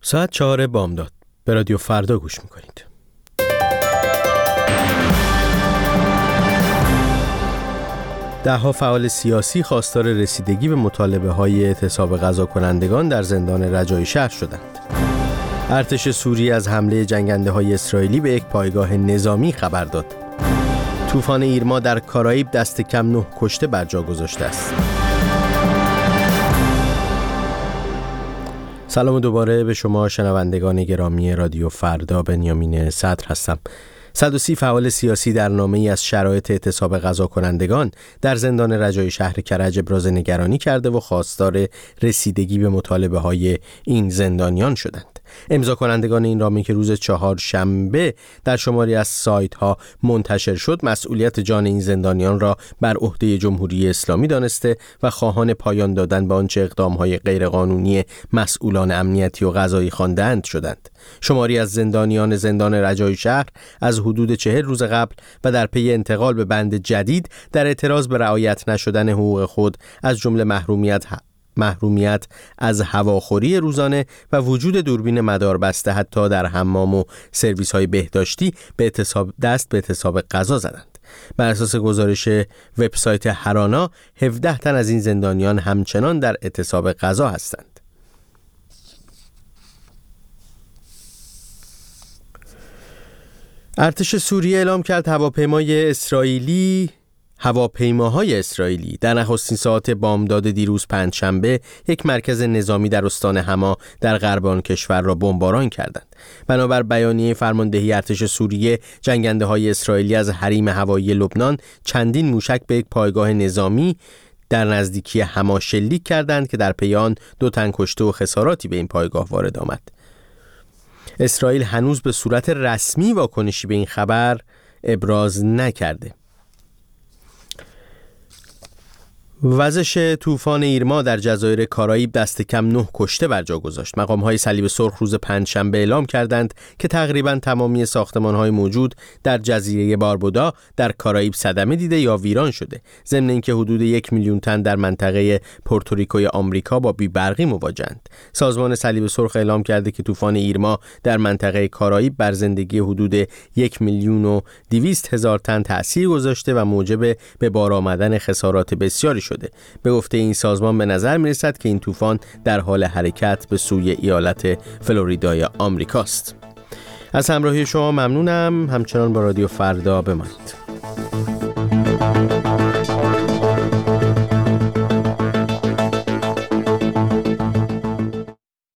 ساعت 4 بامداد. به رادیو فردا گوش میکنید. ده‌ها فعال سیاسی خواستار رسیدگی به مطالبه های اعتصاب قضا کنندگان در زندان رجایی شهر شدند. ارتش سوریه از حمله جنگنده های اسرائیلی به یک پایگاه نظامی خبر داد. طوفان ایرما در کارائیب دست کم 9 کشته بر جا گذاشته است. سلام دوباره به شما شنوندگان گرامی رادیو فردا. بنیامین صدر هستم. 130 فعال سیاسی در نامه‌ای از شرایط اعتصاب قضا کنندگان در زندان رجایی شهر کرج ابراز نگرانی کرده و خواستار رسیدگی به مطالبه های این زندانیان شدند. امضا کنندگان این نامه که روز چهارشنبه در شماری از سایت ها منتشر شد، مسئولیت جان این زندانیان را بر عهده جمهوری اسلامی دانسته و خواهان پایان دادن به آنچه اقدام های غیرقانونی مسئولان امنیتی و قضایی خواندند شدند. شماری از زندانیان زندان رجایی شهر از حدود 40 روز قبل و در پی انتقال به بند جدید در اعتراض به رعایت نشدن حقوق خود از جمله محرومیت از هواخوری روزانه و وجود دوربین مداربسته حتی در حمام و سرویس های بهداشتی به اعتصاب غذا زدند. بر اساس گزارش وبسایت هرانا 17 تن از این زندانیان همچنان در اعتصاب غذا هستند. ارتش سوریه اعلام کرد هواپیماهای اسرائیلی در نخستین ساعات بامداد دیروز پنجشنبه یک مرکز نظامی در استان حما در غرب آن کشور را بمباران کردند. بنابر بیانیه فرماندهی ارتش سوریه، جنگنده‌های اسرائیلی از حریم هوایی لبنان چندین موشک به یک پایگاه نظامی در نزدیکی حما شلیک کردند که در پی آن 2 تن کشته و خساراتی به این پایگاه وارد آمد. اسرائیل هنوز به صورت رسمی واکنشی به این خبر ابراز نکرده. وزش طوفان ایرما در جزایر کارائیب دست کم 9 کشته بر جا گذاشت. مقام‌های صلیب سرخ روز پنجشنبه اعلام کردند که تقریباً تمامی ساختمان‌های موجود در جزیره باربودا در کارائیب صدمه دیده یا ویران شده. ضمن اینکه حدود 1 میلیون تن در منطقه پورتوریکوی آمریکا با بی‌برقی مواجه‌اند. سازمان صلیب سرخ اعلام کرده که طوفان ایرما در منطقه کارائیب بر زندگی حدود 1,200,000 تن تأثیر گذاشته و موجب به بار آمدن خسارات بسیاری شده. به گفته این سازمان به نظر می‌رسد که این طوفان در حال حرکت به سوی ایالت فلوریدای آمریکاست. از همراهی شما ممنونم. همچنان با رادیو فردا بمانید.